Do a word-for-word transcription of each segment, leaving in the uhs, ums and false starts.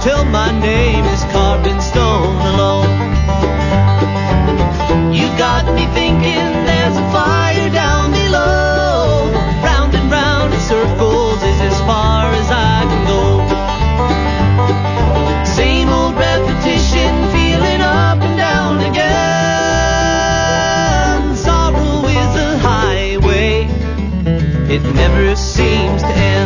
till my name is carved in stone alone. You got me thinking there's a fire down below. Round and round in circles is as far as I can go. Same old repetition, feeling up and down again. Sorrow is a highway, it never seems to end.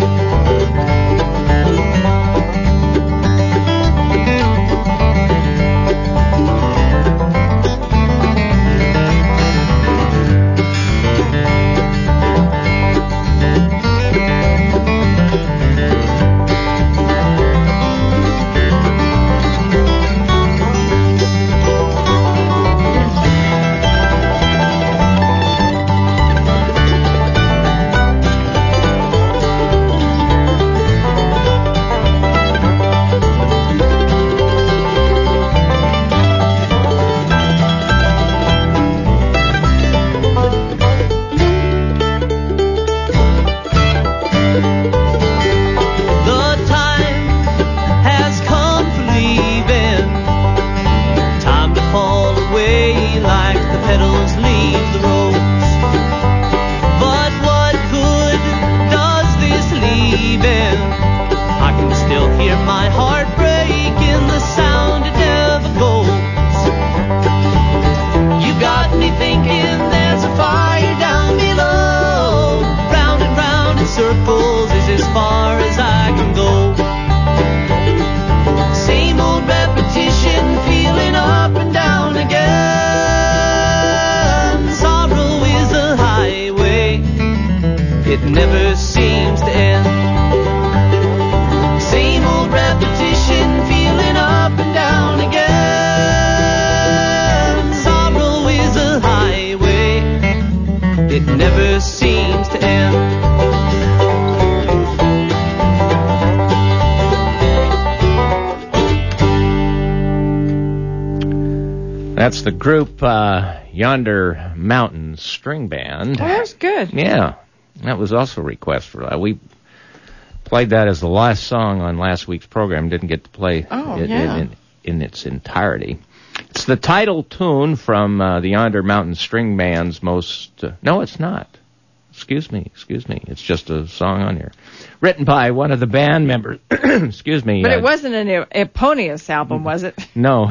That's the group uh, Yonder Mountain String Band. Oh, that's good. Yeah, that was also a request for that. We played that as the last song on last week's program. Didn't get to play oh, it yeah. in, in its entirety. It's the title tune from uh, the Yonder Mountain String Band's most... Uh, no, it's not. Excuse me, excuse me. It's just a song on here. Written by one of the band members. Excuse me. But uh, it wasn't an eponymous album, was it? No.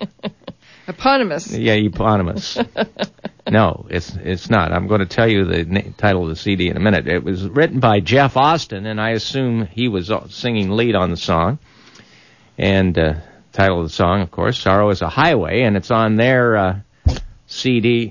Eponymous. Yeah, eponymous. No, it's it's not. I'm going to tell you the na- title of the C D in a minute. It was written by Jeff Austin, and I assume he was singing lead on the song. And uh, title of the song, of course, Sorrow is a Highway, and it's on their uh, C D.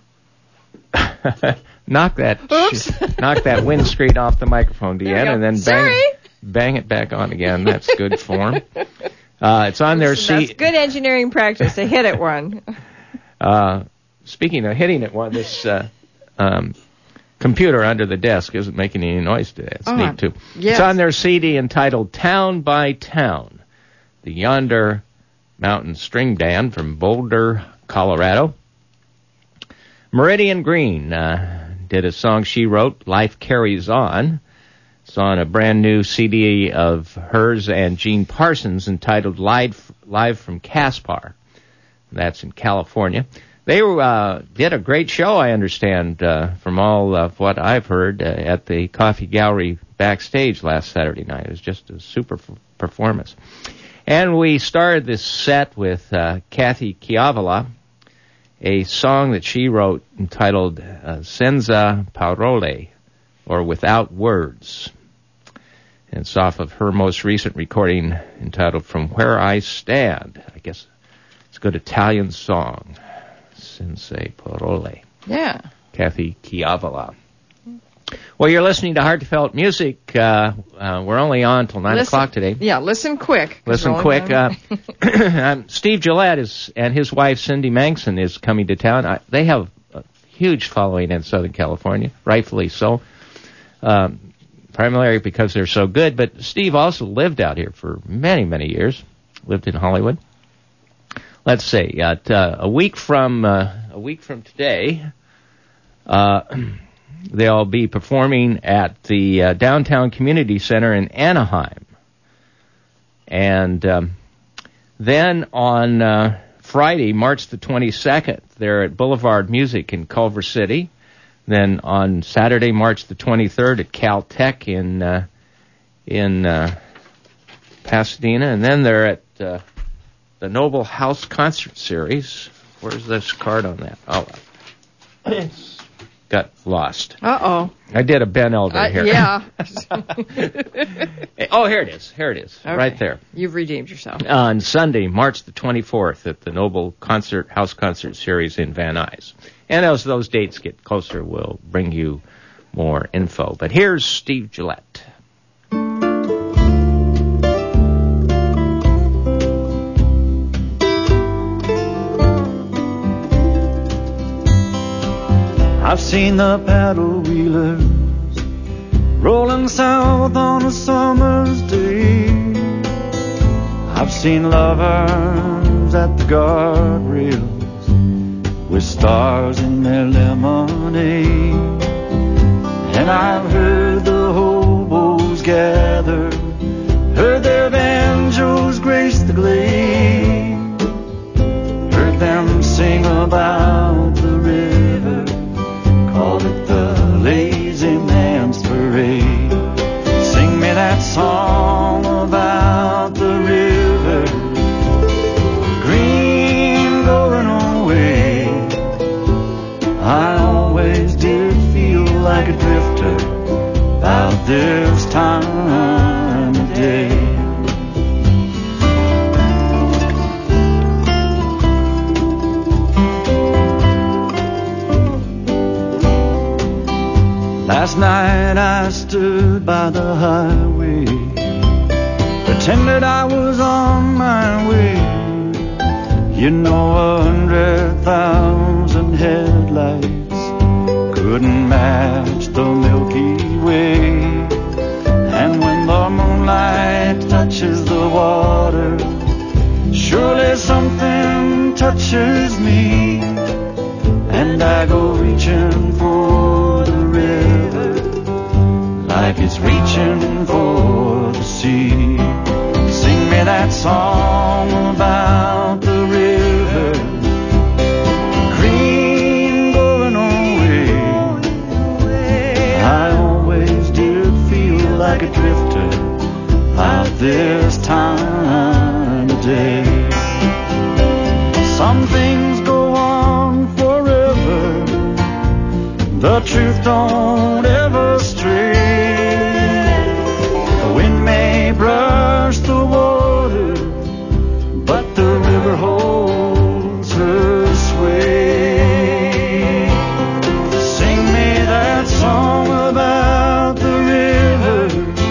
knock that sh- knock that windscreen off the microphone, Deanne, and then bang, bang it back on again. That's good form. Uh, it's on their C D. That's good engineering practice. To hit it one. Uh, speaking of hitting it one, this uh, um, computer under the desk isn't making any noise today. It's oh, neat, too. Yes. It's on their C D entitled Town by Town, the Yonder Mountain String Band from Boulder, Colorado. Meridian Green uh, did a song she wrote, Life Carries On. It's on a brand new C D of hers and Gene Parsons entitled Live, Live from Caspar. That's in California. They uh, did a great show, I understand, uh, from all of what I've heard, uh, at the Coffee Gallery backstage last Saturday night. It was just a super f- performance. And we started this set with uh, Kathy Chiavala, a song that she wrote entitled uh, Senza Parole, or Without Words. And it's off of her most recent recording entitled From Where I Stand. I guess it's a good Italian song. Senza Parole. Yeah. Kathy Chiavala. Well, you're listening to Heartfelt Music. Uh, uh, we're only on till nine listen, o'clock today. Yeah, listen quick. Listen quick. Uh, um, Steve Gillette is, and his wife Cindy Mangson is coming to town. I, they have a huge following in Southern California, rightfully so. Um, primarily because they're so good, but Steve also lived out here for many, many years. Lived in Hollywood. Let's see. At, uh, a week from uh, a week from today, uh, they'll be performing at the uh, Downtown Community Center in Anaheim. And um, then on uh, Friday, March the twenty-second, they're at Boulevard Music in Culver City. Then on Saturday, March the twenty-third, at Caltech in uh, in uh, Pasadena. And then they're at uh, the Noble House Concert Series. Where's this card on that? Oh, it's got lost. Uh-oh. I did a Ben Elder Uh, here. yeah. Oh, here it is. Here it is. Okay. Right there. You've redeemed yourself. On Sunday, March the twenty-fourth, at the Noble Concert House Concert Series in Van Nuys. And as those dates get closer, we'll bring you more info. But here's Steve Gillette. I've seen the paddle wheelers rolling south on a summer's day. I've seen lovers at the guardrails with stars in their lemonade. And I've heard the hobos gather, heard their banjos grace the glade, heard them sing about the river, called it the Lazy Man's Parade. Sing me that song about the river, green going away. I always did feel like a drifter about this time of day. Last night I stood by the highway, pretended I was on my way. You know, a hundred thousand headlights couldn't match the Milky Way. And when the moonlight touches the water, surely something touches me, and I go reaching for the river like it's reaching for the sea. Sing me that song about the river, green going away. I always did feel like a drifter about this time of day. Some things go on forever, the truth don't ever stray. The wind may brush the water, but the river holds her sway. Sing me that song about the river,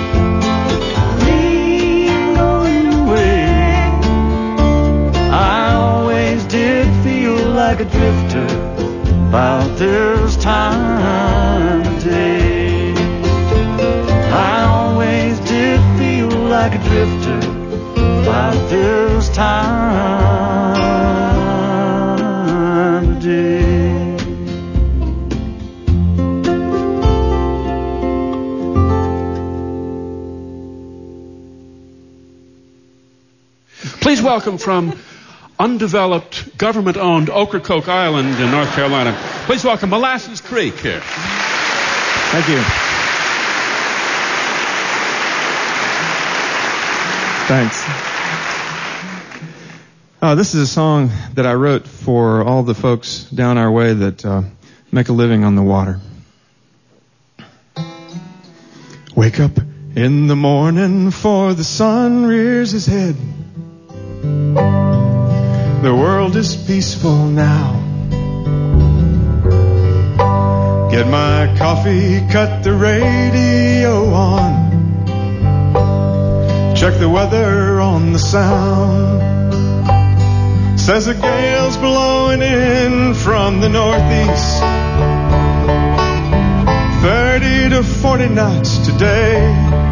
green going away. I always did feel like a drifter about this time of day. I always did feel like a drifter about this time of day. Please welcome from undeveloped, government-owned Ocracoke Island in North Carolina, please welcome Molasses Creek here. Thank you. Thanks. Uh, this is a song that I wrote for all the folks down our way that uh, make a living on the water. Wake up in the morning for the sun rears his head. The world is peaceful now. Get my coffee, cut the radio on. Check the weather on the sound. Says a gale's blowing in from the northeast. thirty to forty knots today.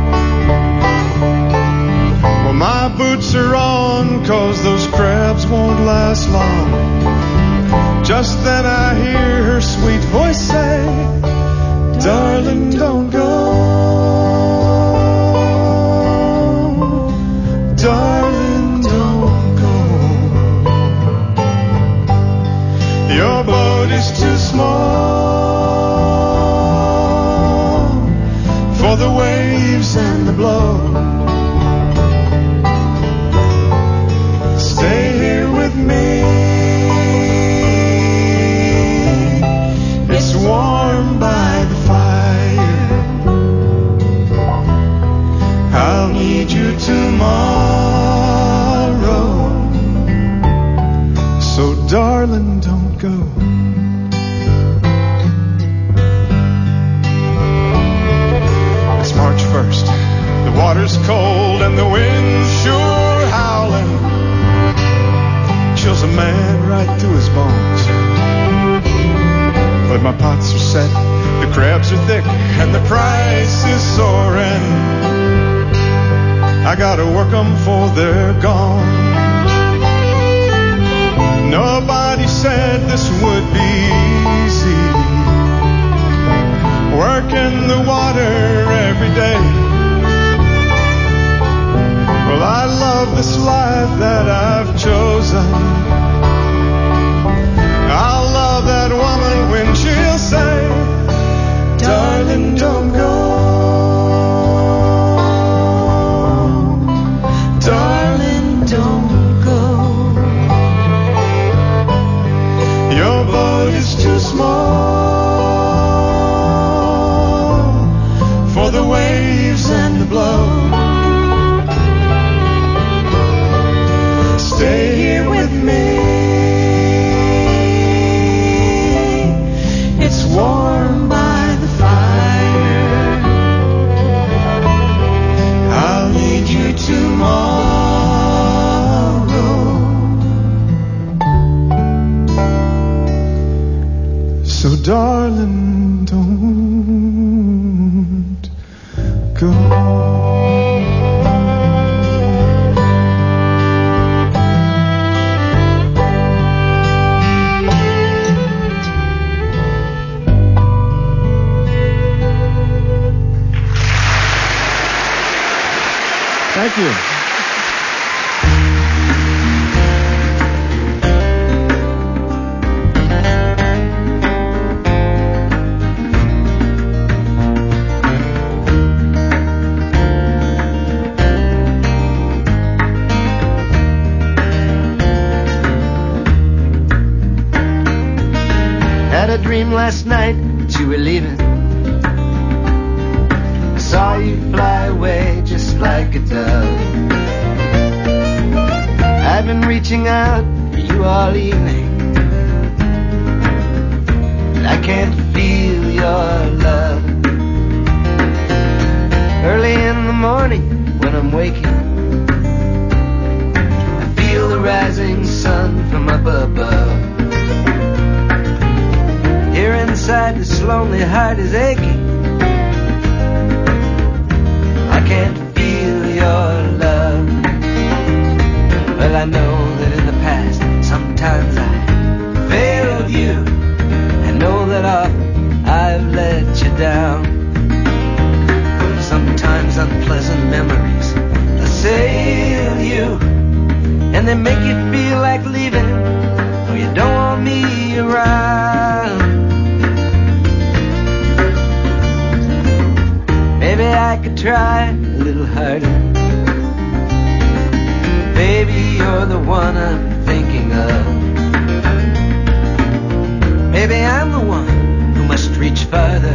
Well, my boots are on, 'cause those crabs won't last long. Just then I hear her sweet voice say, darling, don't go. Darling, waves and the blow. Stay here with me. It's warm by the fire. I'll need you tomorrow. So darling, don't go. It's March first. The water's cold and the wind's sure howling. Chills a man right through his bones. But my pots are set, the crabs are thick, and the price is soaring. I gotta work 'em for they're gone. Nobody said this would be easy. Working the water every day. Well, I love this life that I've chosen. I'll love that woman when she'll say, darling, don't go. Darling, don't go. Your boat is too small for the waves and the blow. Stay here with me. It's warm by the fire. I'll need you tomorrow. So darling, don't go. Thank you. Had a dream last night that you were leaving. I saw you fly away just like a dove. I've been reaching out for you all evening, but I can't feel your love. Early in the morning when I'm waking, I feel the rising sun from up above. Here inside this lonely heart is aching. I can't feel your love. Well, I know that in the past sometimes I failed you. I know that often I've let you down. Sometimes unpleasant memories assail you, and they make you feel like leaving, or you don't want me around. Maybe I could try a little harder. Baby, you're the one I'm thinking of. Maybe I'm the one who must reach farther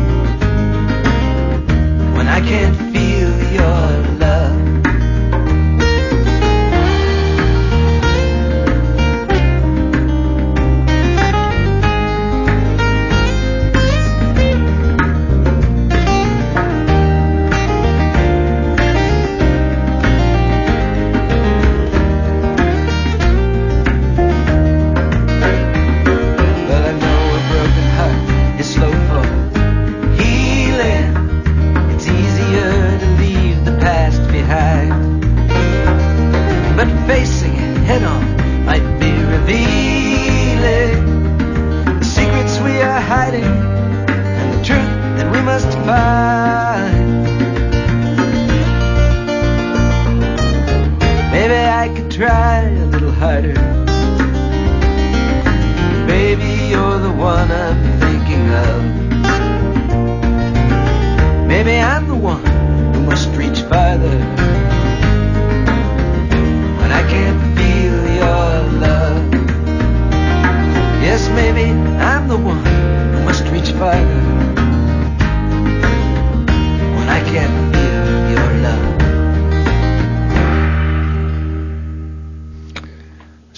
when I can't feel your love.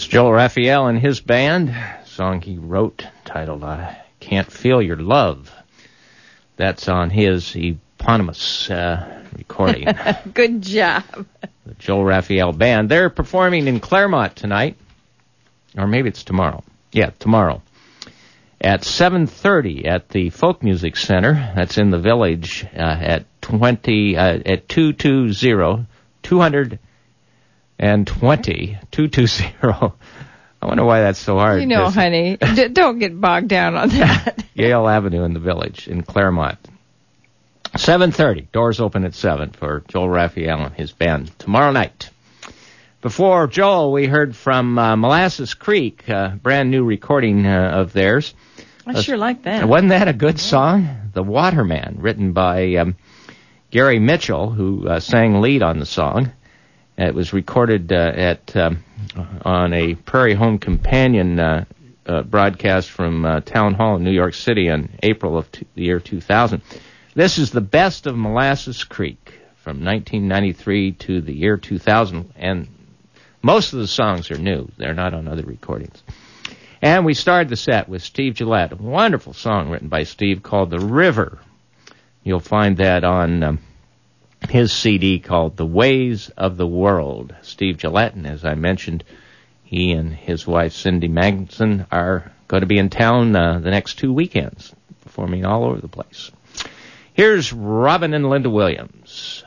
Joel Raphael and his band, a song he wrote titled I Can't Feel Your Love. That's on his eponymous uh, recording. Good job. The Joel Raphael Band. They're performing in Claremont tonight, or maybe it's tomorrow. Yeah, tomorrow. At seven thirty at the Folk Music Center. That's in the Village uh, at twenty uh, at two two zero two hundred and twenty two two zero. I wonder why that's so hard. You know, honey, d- don't get bogged down on that. Yale Avenue in the Village in Claremont. seven thirty. Doors open at seven for Joel Raphael and his band tomorrow night. Before Joel, we heard from uh, Molasses Creek, a brand new recording uh, of theirs. I uh, sure like that. Wasn't that a good song? The Waterman, written by um, Gary Mitchell, who uh, sang lead on the song. It was recorded uh, at um, on a Prairie Home Companion uh, uh, broadcast from uh, Town Hall in New York City in April of t- the year two thousand. This is the best of Molasses Creek from nineteen ninety-three to the year two thousand, and most of the songs are new. They're not on other recordings. And we started the set with Steve Gillette, a wonderful song written by Steve called The River. You'll find that on um, his C D called The Ways of the World. Steve Gillette, and as I mentioned, he and his wife Cindy Magnuson are going to be in town uh, the next two weekends, performing all over the place. Here's Robin and Linda Williams.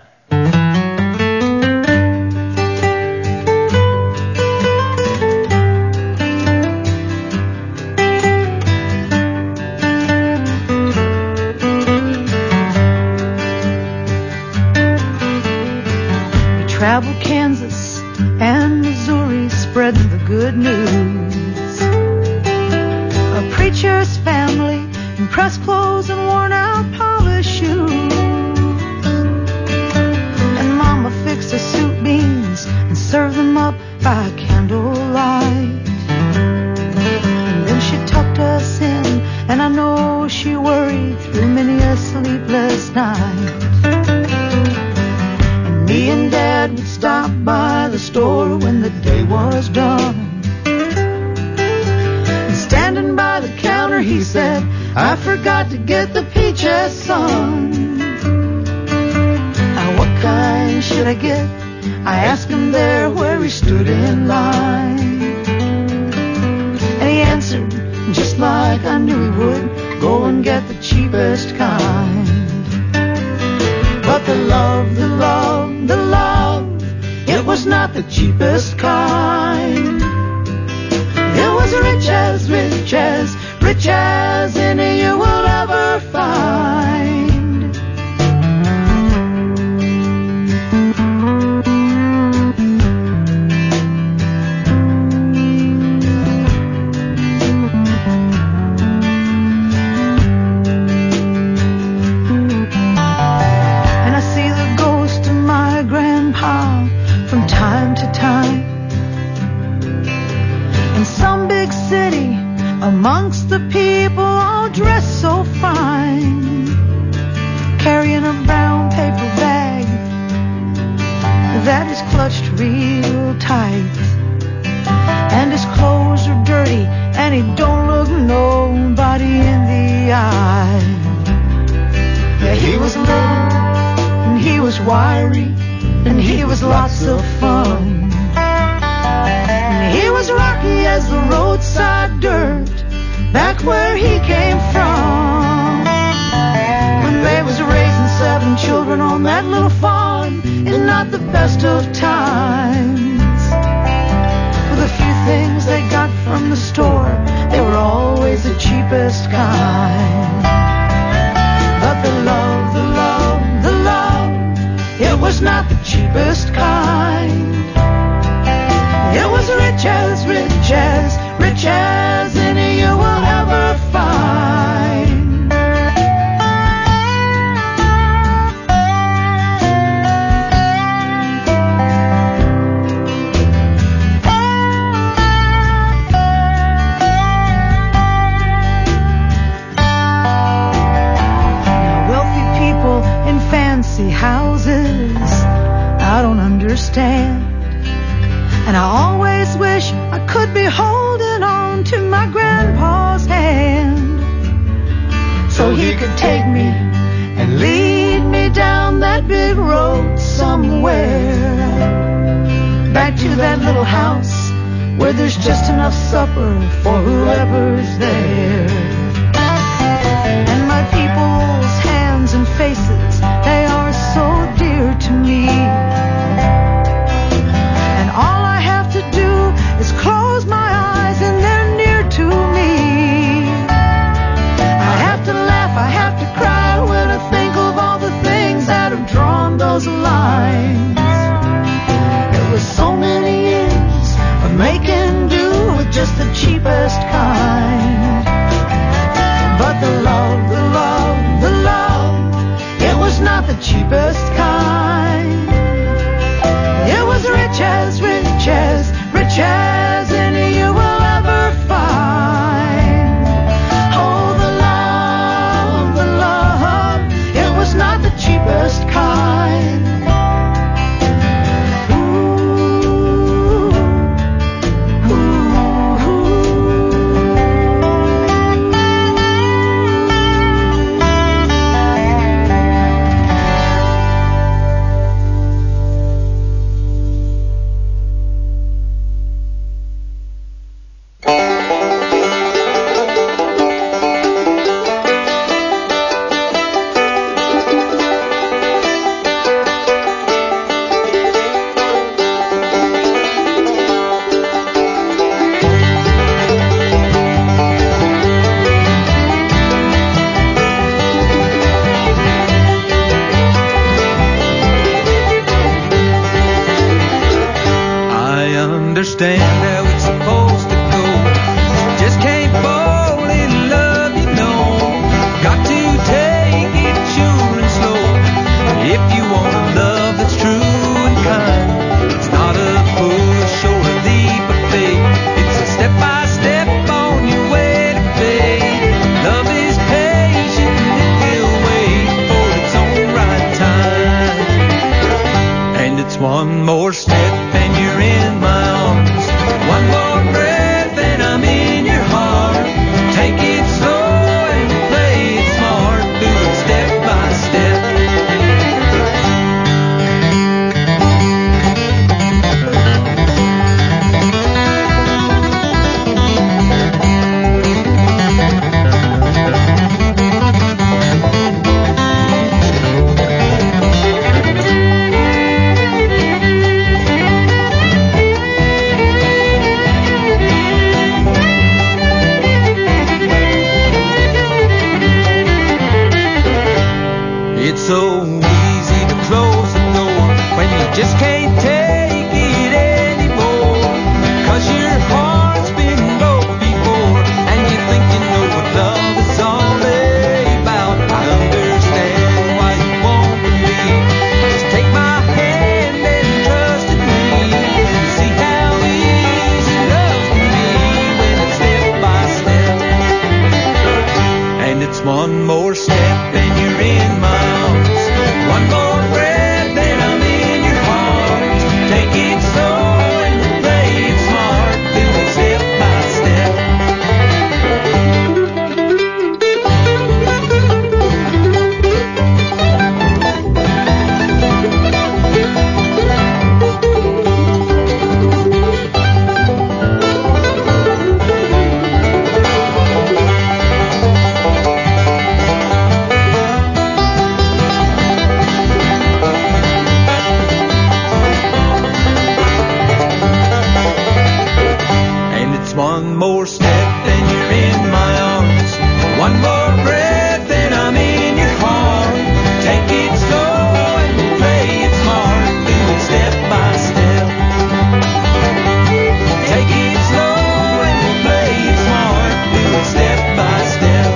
Traveled Kansas and Missouri, spreading the good news. A preacher's family in pressed clothes and worn out polished shoes. And Mama fixed her soup beans and served them up by candlelight. And then she tucked us in, and I know she worried through many a sleepless night. Me and Dad would stop by the store when the day was done. And standing by the counter, he said, I forgot to get the peaches, son. Now what kind should I get? I asked him there where he stood in line. And he answered, just like I knew he would, go and get the cheapest kind. But the love, the love, the love, it was not the cheapest kind. It was rich as, rich as, rich as any you will ever find. From time to time, in some big city, amongst the people all dressed so fine, carrying a brown paper bag that is clutched real tight, and his clothes are dirty, and he don't look nobody in the eye. Yeah, he was little, and he was wiry, and he was lots of fun. And he was rocky as the roadside dirt back where he came from. When they was raising seven children on that little farm in not the best of times. With a few things they got from the store, they were always the cheapest kind. But the love, the love, the love, it was not the cheapest kind. It was rich as, rich as, rich as any you will ever find. Now wealthy people in fancy houses, I don't understand. And I always wish I could be that little house where there's just enough supper for whoever's there. And my people's hands and faces, they are so dear to me. And all I have to do is close my eyes and they're near to me. I have to laugh, I have to cry when I think of all the things that have drawn those lines. There was so many years of making do with just the cheapest kind. But the love, the love, the love, it was not the cheapest kind. It was rich as, rich as, rich as any you will ever find. Oh, the love, the love, it was not the cheapest kind. Understand how it's supposed to go. You just can't fall in love, you know. Got to take it sure and slow. If you want a love that's true and kind, it's not a push or a leap of faith. It's a step by step on your way to faith. Love is patient and it will wait for its own right time. And it's one more step and you're in my arms. One more breath and I'm in your heart. Take it slow and play it smart. Do it step by step. It's so easy to close the door when you just can't take it anymore. Cause your heart's been broke before and you think you know what love is all about. I understand why you won't believe. Just take my hand and trust in me. You see how easy love can be when it's step by step. And it's one more step and you're in my arms. One more breath and I'm in your heart. Take it slow and play it smart. Do it step by step. One more step and you're in my arms. One more breath and I'm in your heart. Take it slow and play it smart. Do it step by step. Take it slow and play it smart. Do it step by step.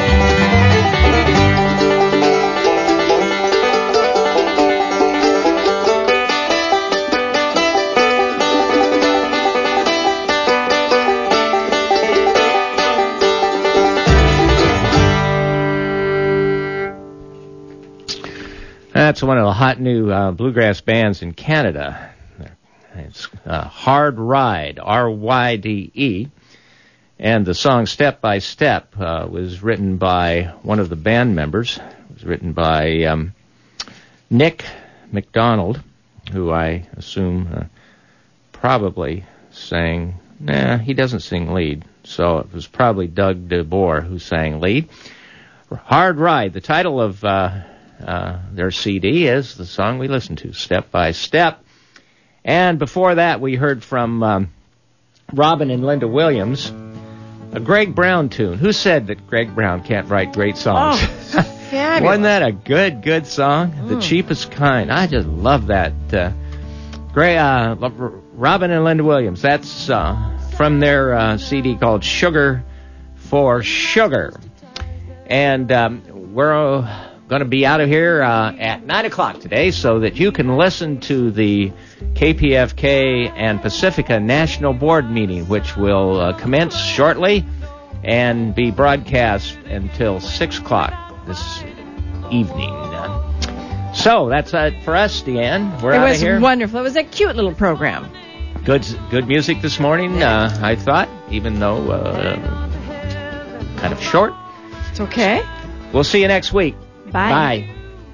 That's one of the hot new uh, bluegrass bands in Canada. It's uh, Hard Ride, R Y D E. And the song Step by Step uh, was written by one of the band members. It was written by um, Nick McDonald, who I assume uh, probably sang, nah, he doesn't sing lead, so it was probably Doug DeBoer who sang lead. Hard Ride, the title of uh, uh, their C D is the song we listened to, Step by Step. And before that, we heard from um, Robin and Linda Williams, a Greg Brown tune. Who said that Greg Brown can't write great songs? Oh, fabulous. Wasn't that a good, good song? Mm. The Cheapest Kind. I just love that. Uh, Gray, uh, Robin and Linda Williams. That's uh, from their uh, C D called Sugar for Sugar. And um, we're uh, going to be out of here uh, at nine o'clock today so that you can listen to the K P F K and Pacifica National Board meeting, which will uh, commence shortly and be broadcast until six o'clock this evening. Uh, so that's it for us, Deanne. We're it out of here. It was wonderful. It was a cute little program. Good, good music this morning, uh, I thought, even though uh, kind of short. It's okay. We'll see you next week. Bye. Bye.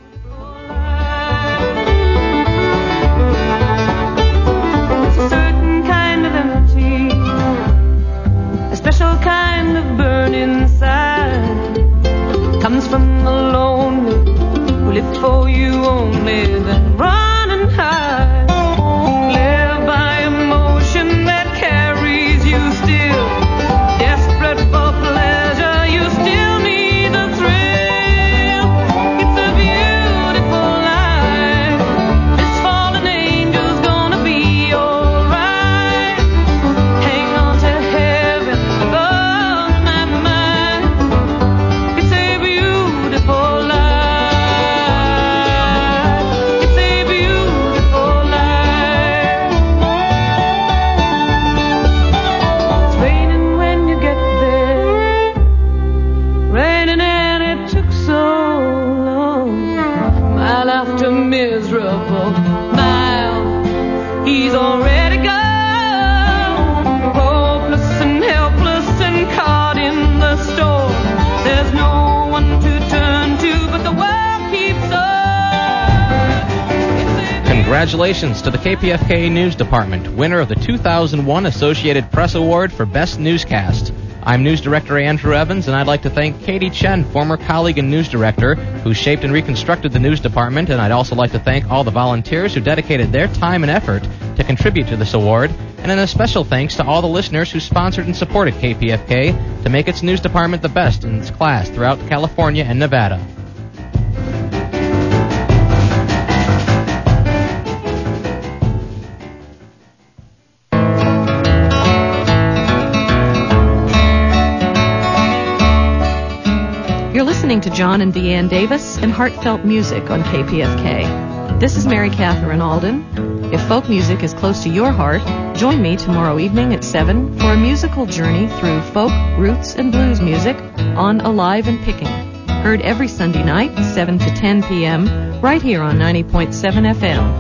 It's a certain kind of empty, a special kind of burn inside. Comes from the lonely who live for you only, then run and hide. Live by emotion that carries you still, desperate for pleasure, you still need the thrill. It's a beautiful life. This fallen angel's gonna be alright. Hang on to heaven with all my mind. It's a beautiful life. It's a beautiful life. It's raining when you get there, raining and it took so long. Mile after miserable mile, he's already gone. Hopeless and helpless and caught in the storm. There's no one to turn to, but the world keeps on. It's a Congratulations to the K P F K News Department, winner of the two thousand one Associated Press Award for Best Newscast. I'm News Director Andrew Evans, and I'd like to thank Katie Chen, former colleague and news director, who shaped and reconstructed the news department, and I'd also like to thank all the volunteers who dedicated their time and effort to contribute to this award, and then a special thanks to all the listeners who sponsored and supported K P F K to make its news department the best in its class throughout California and Nevada. You're listening to John and Deanne Davis and Heartfelt Music on K P F K. This is Mary Catherine Alden. If folk music is close to your heart, join me tomorrow evening at seven for a musical journey through folk, roots, and blues music on Alive and Picking. Heard every Sunday night, seven to ten p.m., right here on ninety point seven F M.